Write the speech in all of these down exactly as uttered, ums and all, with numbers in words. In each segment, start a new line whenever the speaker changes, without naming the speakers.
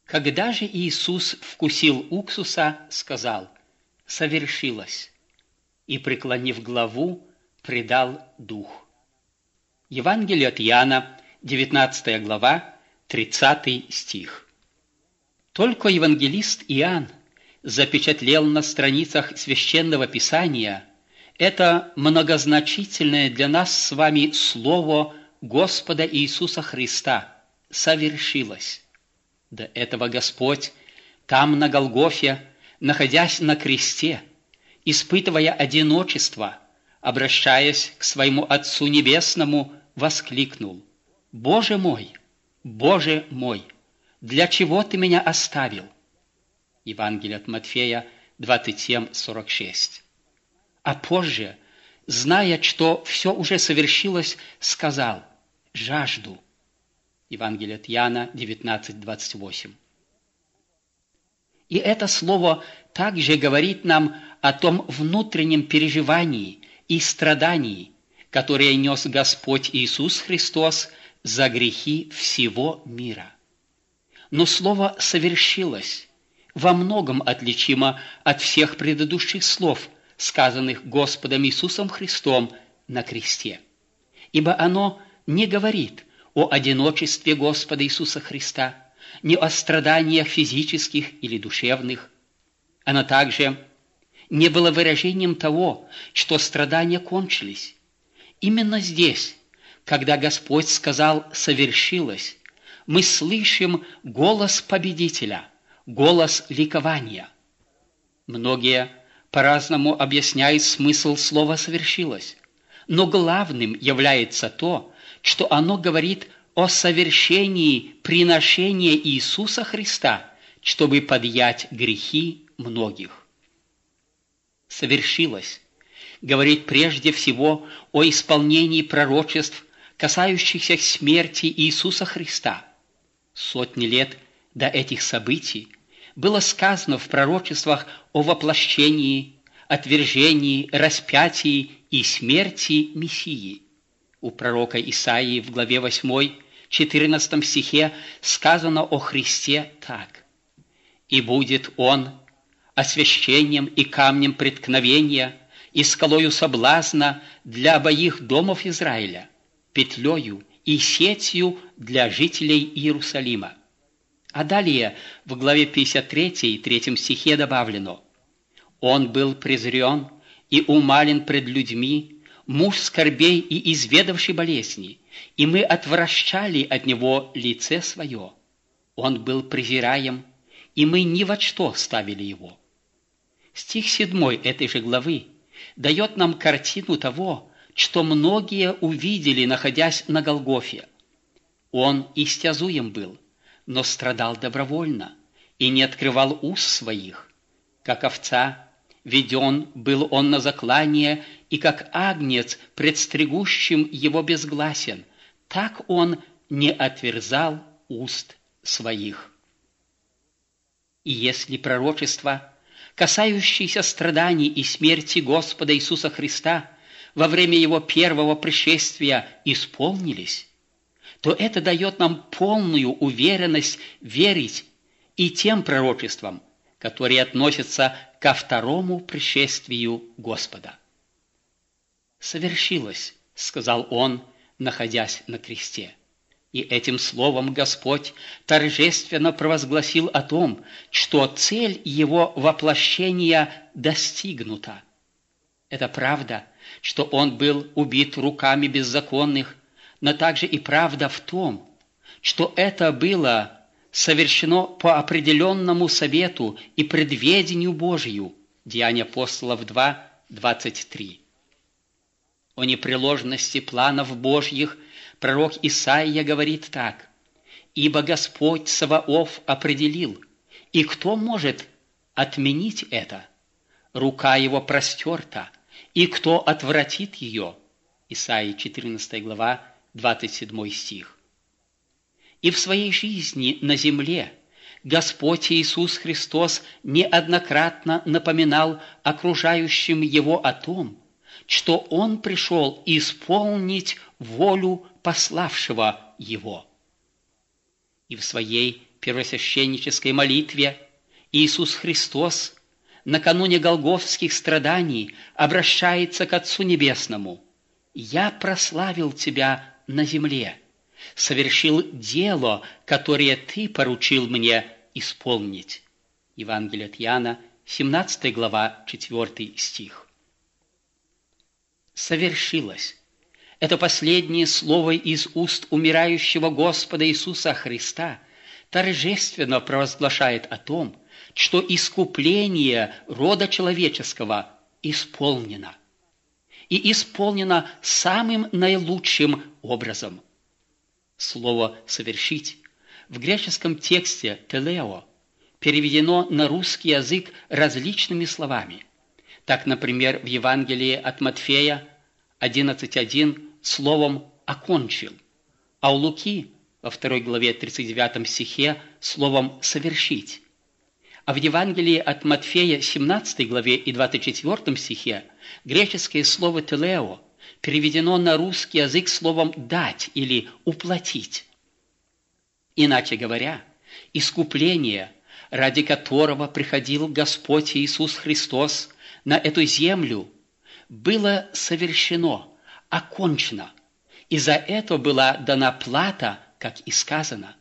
Когда же Иисус вкусил уксуса, сказал: «Совершилось», и, преклонив главу, предал дух. Евангелие от Иоанна, девятнадцатая глава, тридцатый стих. Только евангелист Иоанн запечатлел на страницах Священного Писания это многозначительное для нас с вами слово Господа Иисуса Христа «совершилось». До этого Господь там, на Голгофе, находясь на кресте, испытывая одиночество, обращаясь к своему Отцу Небесному, воскликнул: «Боже мой, Боже мой, для чего Ты меня оставил?» Евангелие от Матфея двадцать семь сорок шесть. А позже, зная, что все уже совершилось, сказал: «Жажду». Евангелие от Иоанна девятнадцать двадцать восемь. И это слово также говорит нам о том внутреннем переживании и страдании, которое нес Господь Иисус Христос за грехи всего мира. Но слово «совершилось» во многом отличимо от всех предыдущих слов, сказанных Господом Иисусом Христом на кресте, ибо оно не говорит о одиночестве Господа Иисуса Христа, не о страданиях физических или душевных. Оно также не было выражением того, что страдания кончились. Именно здесь, когда Господь сказал «совершилось», мы слышим голос победителя, голос ликования. Многие по-разному объясняют смысл слова «совершилось», но главным является то, что оно говорит о совершении приношения Иисуса Христа, чтобы подъять грехи многих. «Совершилось» говорит прежде всего о исполнении пророчеств, касающихся смерти Иисуса Христа. Сотни лет до этих событий было сказано в пророчествах о воплощении, отвержении, распятии и смерти Мессии. У пророка Исаии в главе восьмой, четырнадцатом стихе сказано о Христе так: «И будет Он освящением и камнем преткновения, и скалою соблазна для обоих домов Израиля, петлею и сетью для жителей Иерусалима». А далее в главе пятьдесят третьей, третьем стихе добавлено: «Он был презрен и умален пред людьми, муж скорбей и изведавший болезни, и мы отвращали от него лице свое. Он был презираем, и мы ни во что ставили его». Стих седьмой этой же главы дает нам картину того, что многие увидели, находясь на Голгофе. Он истязуем был, но страдал добровольно и не открывал уст своих. Как овца веден был он на заклание, и как агнец пред стригущим его безгласен, так он не отверзал уст своих. И если пророчества, касающиеся страданий и смерти Господа Иисуса Христа во время Его первого пришествия, исполнились, то это дает нам полную уверенность верить и тем пророчествам, которые относятся ко второму пришествию Господа. «Совершилось», — сказал Он, находясь на кресте. И этим словом Господь торжественно провозгласил о том, что цель Его воплощения достигнута. Это правда, что Он был убит руками беззаконных, но также и правда в том, что это было совершено по определенному совету и предведению Божию. Деяния апостолов два, двадцать три. О непреложности планов Божьих пророк Исаия говорит так: «Ибо Господь Саваоф определил, и кто может отменить это? Рука Его простерта, и кто отвратит ее?» Исаии четырнадцатая глава, двадцать седьмой стих. И в своей жизни на земле Господь Иисус Христос неоднократно напоминал окружающим Его о том, что Он пришел исполнить волю пославшего Его. И в своей первосвященнической молитве Иисус Христос накануне голгофских страданий обращается к Отцу Небесному: «Я прославил Тебя на земле, совершил дело, которое Ты поручил мне исполнить». Евангелие от Иоанна, семнадцатая глава, четвёртый стих. «Совершилось» — это последнее слово из уст умирающего Господа Иисуса Христа торжественно провозглашает о том, что искупление рода человеческого исполнено. И исполнено самым наилучшим образом. Слово «совершить» в греческом тексте «телео» переведено на русский язык различными словами. Так, например, в Евангелии от Матфея одиннадцать один словом «окончил», а у Луки во второй главе тридцать девятом стихе словом «совершить». А в Евангелии от Матфея семнадцатой главе и двадцать четвёртом стихе греческое слово «телео» переведено на русский язык словом «дать» или «уплатить». Иначе говоря, искупление, ради которого приходил Господь Иисус Христос на эту землю, было совершено, окончено, и за это была дана плата, как и сказано: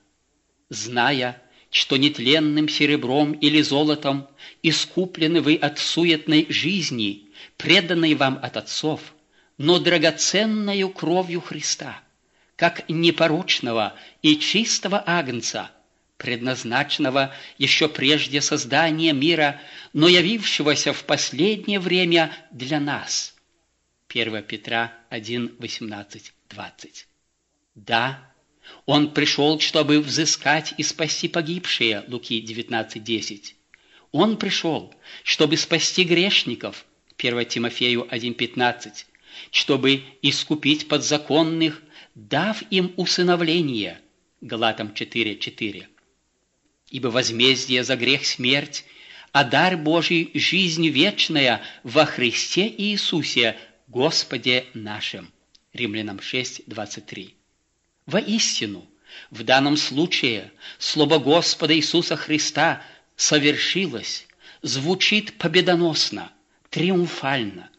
«Зная, что нетленным серебром или золотом искуплены вы от суетной жизни, преданной вам от отцов, но драгоценною кровью Христа, как непорочного и чистого агнца, предназначенного еще прежде создания мира, но явившегося в последнее время для нас». первое Петра один, восемнадцать, двадцать. Да, Он пришел, чтобы взыскать и спасти погибшие, Луки девятнадцать, десять. Он пришел, чтобы спасти грешников, первое Тимофею один, пятнадцать, чтобы искупить подзаконных, дав им усыновление, Галатам четыре, четыре. Ибо возмездие за грех смерть, а дар Божий жизнь вечная во Христе Иисусе, Господе нашим. Римлянам шесть, двадцать три. Воистину, в данном случае слово Господа Иисуса Христа совершилось, звучит победоносно, триумфально.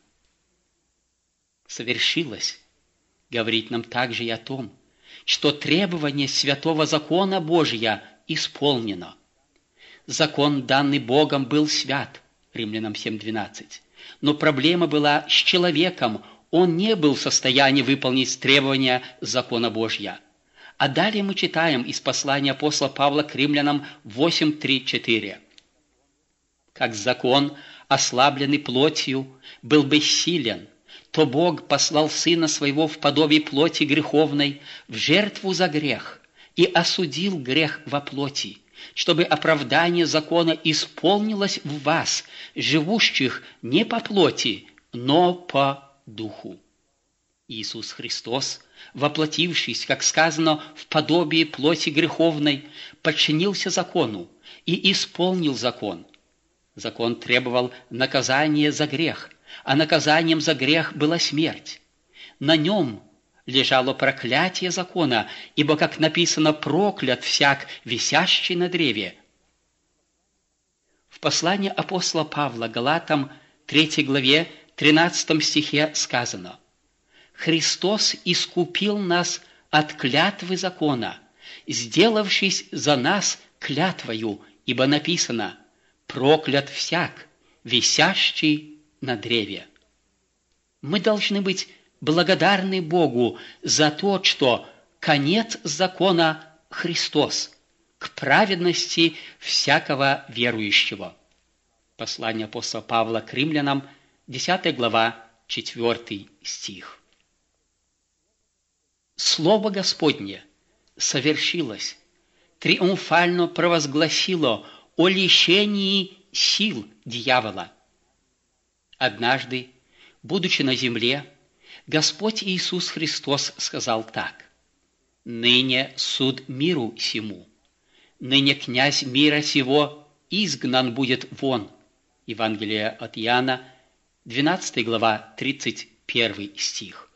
Совершилось говорит нам также и о том, что требование святого закона Божия исполнено. Закон, данный Богом, был свят, Римлянам семь, двенадцать. Но проблема была с человеком, он не был в состоянии выполнить требования закона Божья. А далее мы читаем из послания апостола Павла к римлянам восемь, три, четыре. «Как закон, ослабленный плотью, был бессилен, то Бог послал Сына Своего в подобие плоти греховной в жертву за грех и осудил грех во плоти, чтобы оправдание закона исполнилось в вас, живущих не по плоти, но по духу». Иисус Христос, воплотившись, как сказано, в подобии плоти греховной, подчинился закону и исполнил закон. Закон требовал наказания за грех, а наказанием за грех была смерть. На нем лежало проклятие закона, ибо, как написано, проклят всяк, висящий на древе. В послании апостола Павла Галатам, третьей главе, тринадцатом стихе сказано: «Христос искупил нас от клятвы закона, сделавшись за нас клятвою, ибо написано: проклят всяк, висящий на древе». Мы должны быть благодарны Богу за то, что конец закона – Христос, к праведности всякого верующего. Послание апостола Павла к римлянам, десятая глава, четвёртый стих. Слово Господне совершилось, триумфально провозгласило о лишении сил дьявола. Однажды, будучи на земле, Господь Иисус Христос сказал так: «Ныне суд миру сему, ныне князь мира сего изгнан будет вон». Евангелие от Иоанна, двенадцатая глава, тридцать первый стих.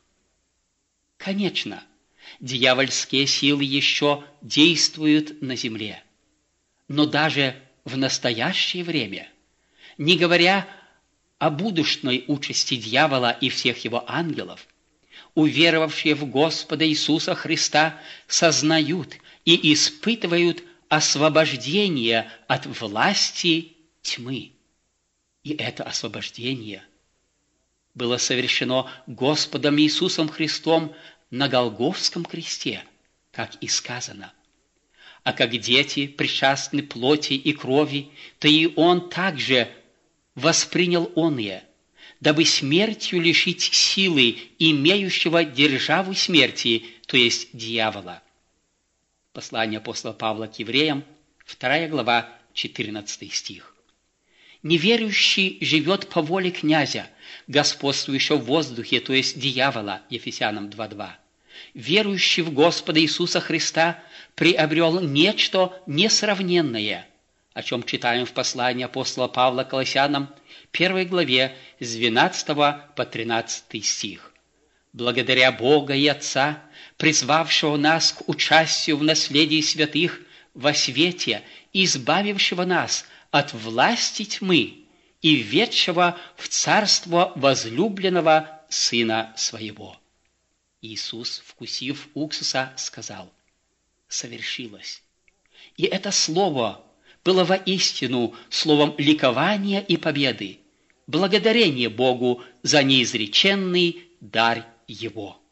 Конечно, дьявольские силы еще действуют на земле. Но даже в настоящее время, не говоря о будущной участи дьявола и всех его ангелов, уверовавшие в Господа Иисуса Христа сознают и испытывают освобождение от власти тьмы. И это освобождение было совершено Господом Иисусом Христом на Голгофском кресте, как и сказано. А как дети причастны плоти и крови, то и Он также воспринял оные, дабы смертью лишить силы имеющего державу смерти, то есть дьявола. Послание апостола Павла к евреям, вторая глава, четырнадцатый стих. Неверующий живет по воле князя, господствующего в воздухе, то есть дьявола, Ефесянам два два. Верующий в Господа Иисуса Христа приобрел нечто несравненное, о чем читаем в послании апостола Павла к Колоссянам, первой главе, с двенадцатого по тринадцатый стих. Благодаря Бога и Отца, призвавшего нас к участию в наследии святых во свете, избавившего нас от власти тьмы и введшего в царство возлюбленного Сына Своего. Иисус, вкусив уксуса, сказал: «Совершилось». И это слово было воистину словом ликования и победы, благодарение Богу за неизреченный дар Его.